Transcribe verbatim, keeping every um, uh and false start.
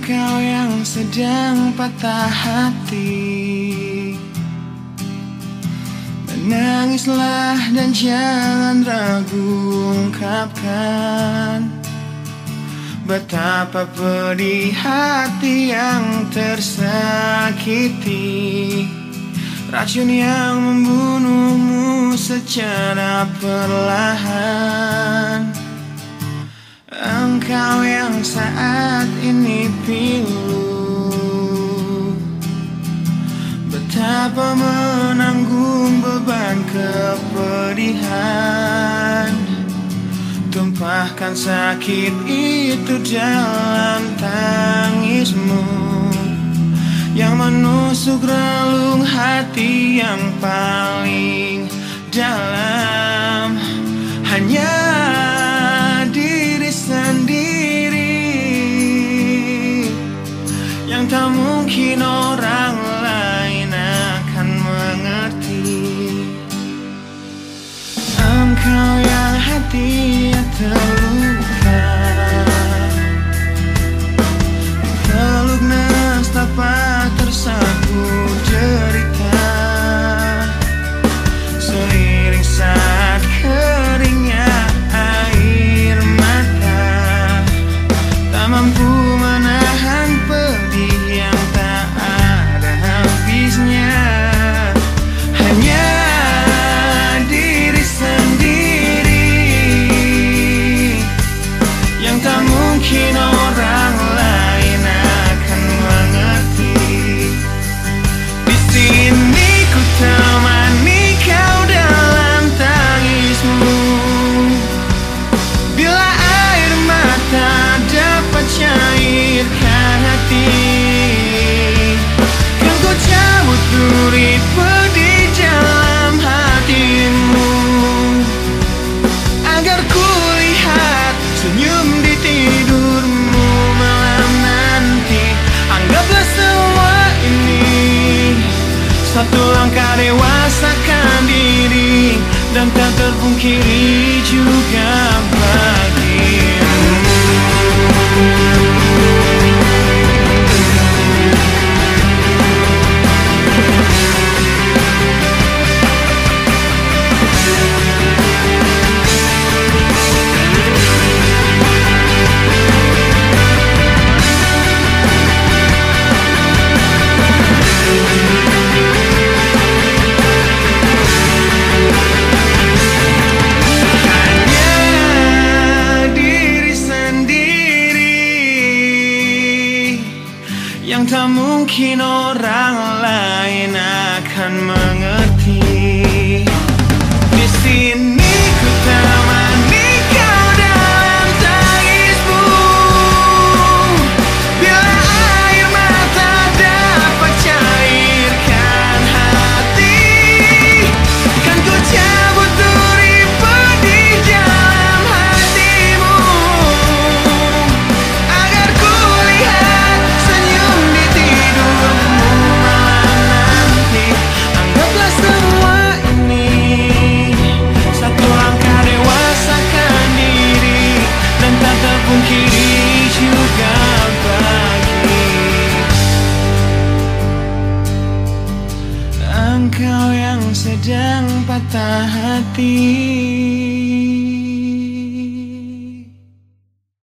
Engkau yang sedang patah hati, menangislah dan jangan ragu ungkapkan betapa pedih hati yang tersakiti, racun yang membunuhmu secara perlahan. Engkau yang saat ini pilu, betapa menanggung beban kepedihan, tumpahkan sakit itu dalam tangismu yang menusuk relung hati yang paling dalam. Hanya diri sendiri yang tak mungkin orang lain akan mengerti. Engkau yang hatinya terluka, peluk nestapa tersapu derita, seiring saat keringnya air mata, tak mampu menahan pedih yang tak ada habisnya. Hanya diri sendiri yang tak mungkin orang lain akan mengerti. Di sini ku temani kau dalam tangismu, bila air mata dapat cairkan hati, kan ku cabut duri pedih dalam hatimu, agar ku lihat senyum di tidurmu malam nanti. Anggaplah semua ini satu langkah dewasakan diri, dan tak terpungkiri juga bagimu. Yang tak mungkin orang lain akan mengerti. Di sini ku temani kau dalam tangismu, bila air mata dapat cairkan hati, kan ku cabut duri pedih dalam hatimu, agar ku lihat senyum di tidurmu malam nanti. Anggaplah semua ini satu langkah dewasakan diri, dan tak terpungkiri juga bagi engkau yang sedang patah hati.